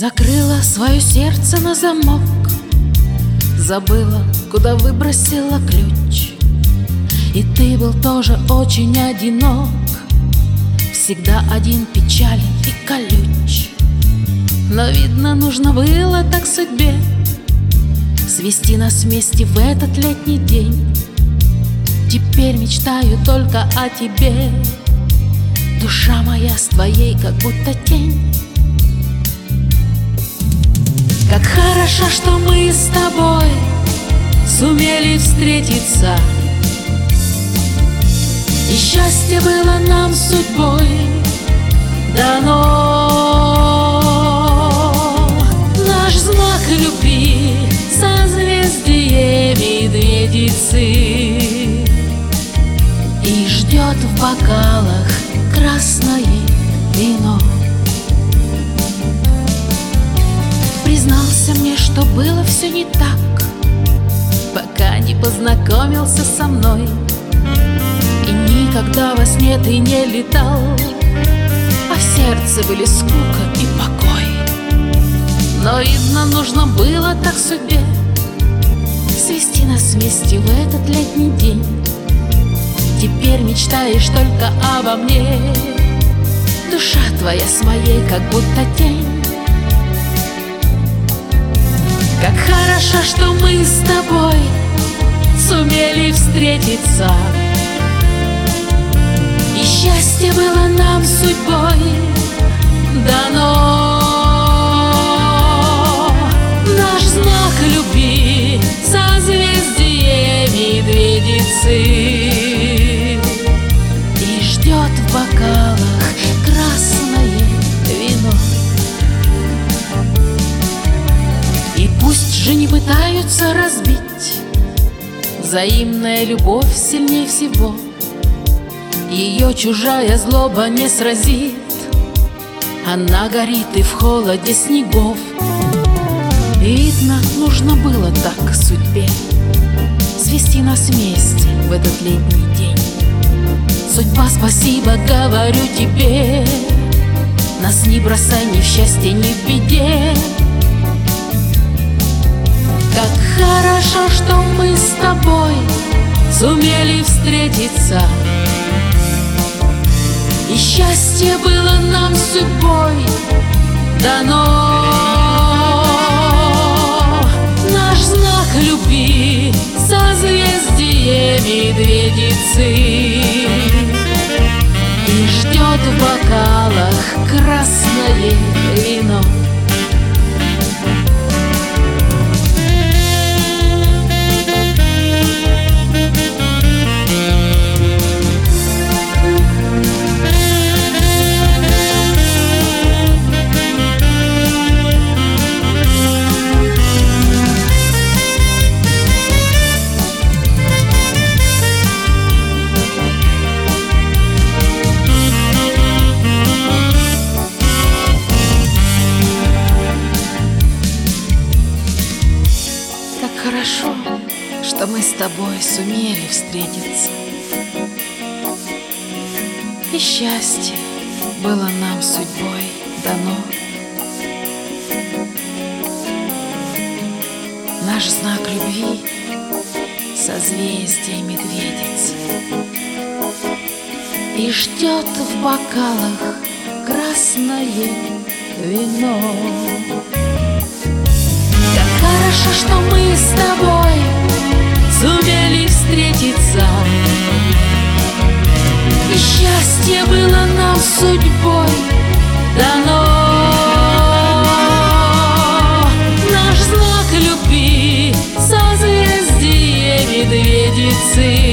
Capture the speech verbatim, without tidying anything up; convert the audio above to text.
Закрыла свое сердце на замок, забыла, куда выбросила ключ. И ты был тоже очень одинок, всегда один, печален и колюч. Но, видно, нужно было так судьбе свести нас вместе в этот летний день. Теперь мечтаю только о тебе, душа моя с твоей как будто тень. Как хорошо, что мы с тобой сумели встретиться, и счастье было нам судьбой дано. Наш знак любви — созвездие Медведицы, и ждет в бокалах красное вино. Признался мне, что было все не так, пока не познакомился со мной. И никогда во сне ты не летал, а в сердце были скука и покой. Но, видно, нужно было так судьбе свести нас вместе в этот летний день. Теперь мечтаешь только обо мне, душа твоя с моей как будто тень. Как хорошо, что мы с тобой сумели встретиться, и счастье было нам судьбой дано. Наш знак любви — созвездие Медведицы, и ждет в бокалах красное вино. И пусть же не пытаются разбить, взаимная любовь сильнее всего. Ее чужая злоба не сразит, она горит и в холоде снегов. Видно, нужно было так судьбе свести нас вместе в этот летний день. Судьба, спасибо говорю тебе, нас не бросай ни в счастье, ни в беде. Как хорошо, что мы с тобой сумели встретиться, и счастье было нам судьбой дано. Наш знак любви — созвездие Медведицы, и ждет в бокалах красное вино. Хорошо, что мы с тобой сумели встретиться, и счастье было нам судьбой дано. Наш знак любви — созвездие Медведицы, и ждет в бокалах красное вино. Хорошо, что мы с тобой сумели встретиться, и счастье было нам судьбой дано. Наш знак любви — созвездие Медведицы,